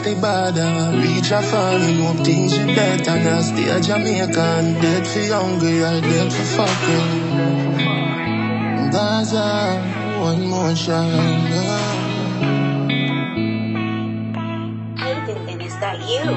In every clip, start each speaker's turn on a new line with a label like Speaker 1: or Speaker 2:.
Speaker 1: the border. Reach a foreign, hope things be better. Now stay a Jamaican, dead for hungry, or dead for fucking. Gaza, one more shot.
Speaker 2: Is that you?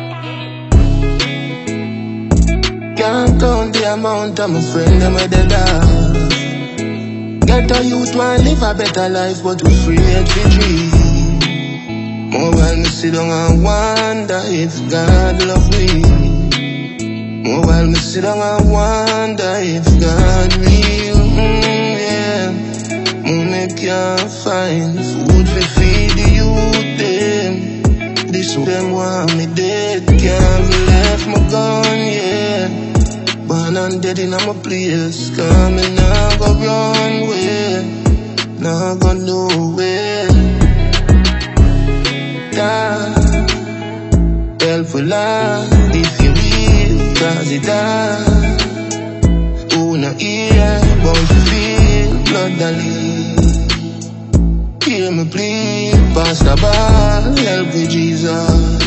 Speaker 1: Can't count the amount of my friend them with the love. Get a youth want live a better life, but we afraid to dream. More while me sit down and wonder if God love me. More while me sit down and wonder if God real. Yeah. More me can't find food to feed the youth them. This them want me dead, can't be left my gun, yeah. Born and dead in my place, coming now go run way, now go nowhere. Die, helpful life if you real, cause it die. Who no hear, bound to feel blood that leak. Hear me please, pass the ball, help me Jesus.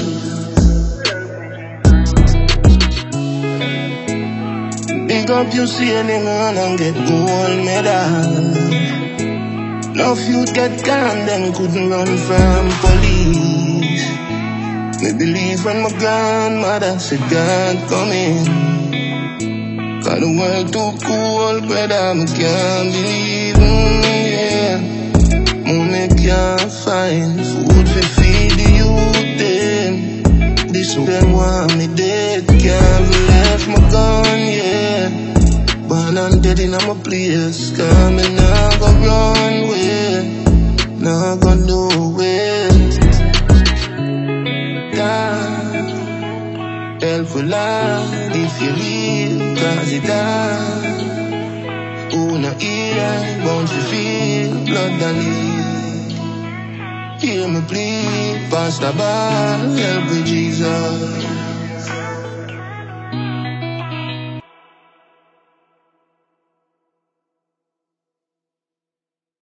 Speaker 1: Big up you see anyone and get gold medal. No youth get gone, them couldn't run from police. Me believe when my grandmother said God coming. Cause the world too cold, brother, me can't believe, yeah. Me can't find food to feed the youth them. This them want me dead, can't be left my gun, yeah. Born and dead in my place, coming now go run way, now go nowhere. Die, helpful life if you real, cause it die. Who no hear, bound to feel blood that leak. Hear me please, pass the ball, help me Jesus.